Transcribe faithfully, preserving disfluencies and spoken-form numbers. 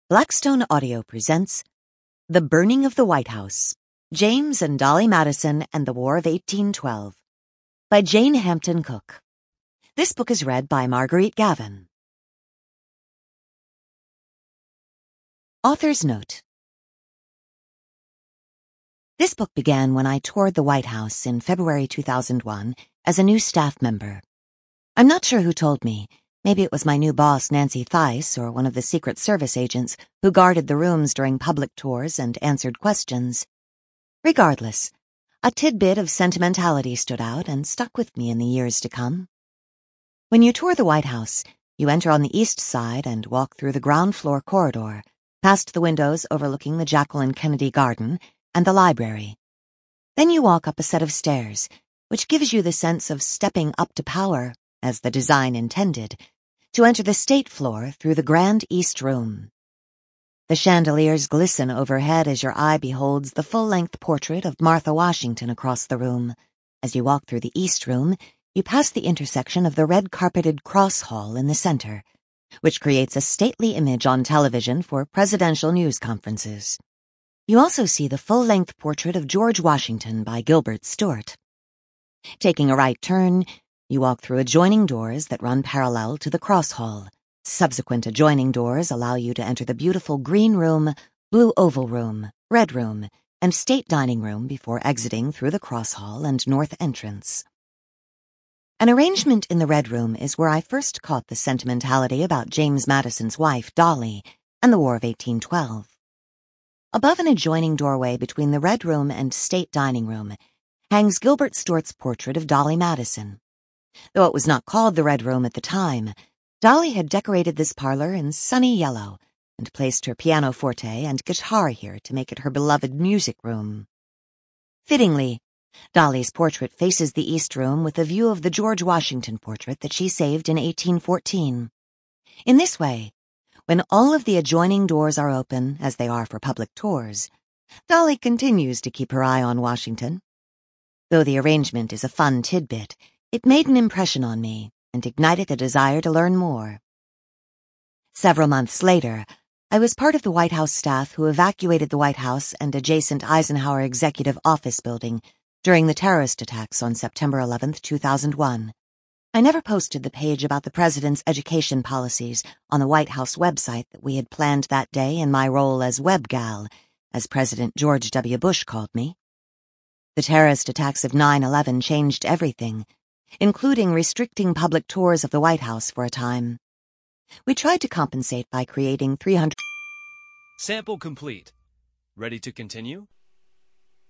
Blackstone Audio presents The Burning of the White House, James and Dolly Madison and the War of eighteen twelve, by Jane Hampton Cook. This book is read by Marguerite Gavin. Author's Note. This book began when I toured the White House in February two thousand one as a new staff member. I'm not sure who told me. Maybe it was my new boss, Nancy Theis, or one of the Secret Service agents who guarded the rooms during public tours and answered questions. Regardless, a tidbit of sentimentality stood out and stuck with me in the years to come. When you tour the White House, you enter on the east side and walk through the ground floor corridor, past the windows overlooking the Jacqueline Kennedy Garden and the library. Then you walk up a set of stairs, which gives you the sense of stepping up to power, as the design intended, to enter the state floor through the grand East Room. The chandeliers glisten overhead as your eye beholds the full-length portrait of Martha Washington across the room. As you walk through the East Room, you pass the intersection of the red-carpeted cross hall in the center, which creates a stately image on television for presidential news conferences. You also see the full-length portrait of George Washington by Gilbert Stuart. Taking a right turn, you walk through adjoining doors that run parallel to the cross hall. Subsequent adjoining doors allow you to enter the beautiful green room, blue oval room, red room, and state dining room before exiting through the cross hall and north entrance. An arrangement in the red room is where I first caught the sentimentality about James Madison's wife, Dolly, and the War of eighteen twelve. Above an adjoining doorway between the red room and state dining room hangs Gilbert Stuart's portrait of Dolly Madison. Though it was not called the Red Room at the time, Dolly had decorated this parlor in sunny yellow and placed her pianoforte and guitar here to make it her beloved music room. Fittingly, Dolly's portrait faces the East Room with a view of the George Washington portrait that she saved in eighteen fourteen. In this way, when all of the adjoining doors are open, as they are for public tours, Dolly continues to keep her eye on Washington. Though the arrangement is a fun tidbit, it made an impression on me and ignited a desire to learn more. Several months later, I was part of the White House staff who evacuated the White House and adjacent Eisenhower Executive Office building during the terrorist attacks on September eleventh, two thousand one. I never posted the page about the president's education policies on the White House website that we had planned that day in my role as web gal, as President George W. Bush called me. The terrorist attacks of nine eleven changed everything, including restricting public tours of the White House for a time. We tried to compensate by creating three hundred... Sample complete. Ready to continue?